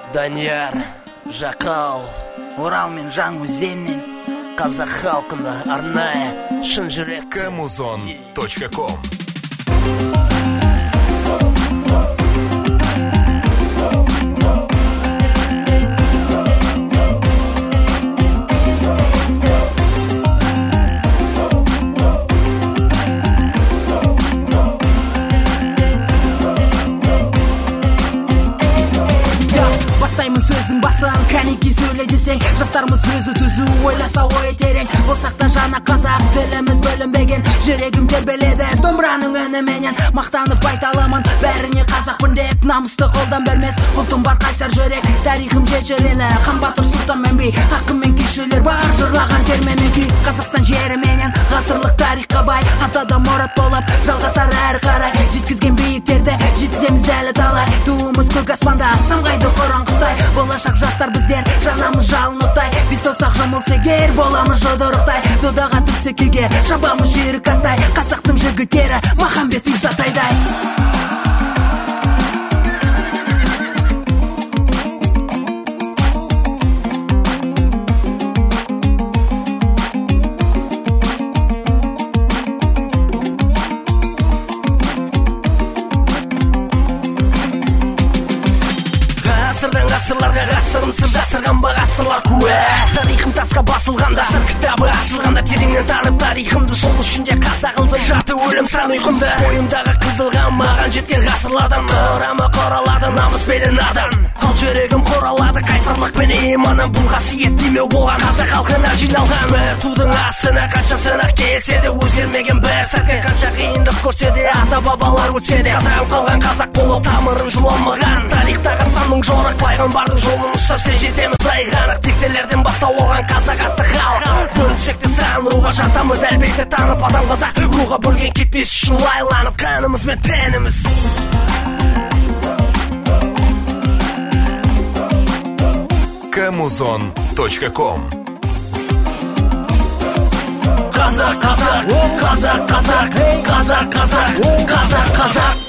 Данияр, Жақау, Орал мен Жаңаөзеннен қазақ халқына арнайы шын жүрек Kamuzon.com. Бастаймын сөзін басын, кәнеки сөйле десең, жастарымыз өзі түзу, ойласа ой терең. Болсақ та жана қазақ, тіліміз бөлінбеген, жүрегім тербеледі домбыраның үніменен. Мақтанып айта аламын, бәріне қазақпын деп, намысты қолдан бермес, ұлтым бар қайсар жүрек. Тарихым жешірені, хан батыр сұлтан мен би, ақын мен күйшілер бар, жырлаған терменен күй. Қазақстан жеріменен, ғасырлық тарихқа бай, атада мұрат болып, жалғасар әрі қарай. Жеткізген биіктерді, жеткіземіз әлі талай. Туымыз көк аспанда, самғайды құран құсай. Болашақ жастар біздер, жанамыз жалын оттай. Біз саусақ жұмылса егер, боламыз жұдырықтай. Додаға түссе күйге, шабамыз жүйрік аттай. Қазақтың жігіттері, Махамбет Исатайдай. Ғасырларға ғасырымсыз жасырған ба ғасырлар куә. Тарихым тасқа басылғанда, сыр кітабы ашылғанда, тереңнен танып тарихымды, сол үшінде қазақ қылдым жаты өлім сан ұйқымды. Бойымдағы қызылған маған жеткен ғасырлардан, мұрамы қоралады намыспенен надан. Ал жүрегім қоралады қайсарлық пен иманым, бұл қасиет демеу болған қазақ халқына жиналған. Бір тудың астына қанша сынақ келсе де, өзгермеген бір сәтке қанша қиындық көрсе де, ата бабалар өтсе де, қазағым қалған қазақ болып тамырын жұлмаған. Тарихтағы санның жорық пайғамбардың жолын ұстап сен жетеміз тайғанық. Тектелерден бастау алған қазақ атты халық. Бөлінсек те сан руға жатамыз, әлбетте танып адам қазақ. Руға бөлген кетпес үшін лайланып, қанымыз бен тәніміз. Kamuzon.com. Қазақ, қазақ, қазақ, қазақ, қазақ, қазақ, қазақ, қазақ.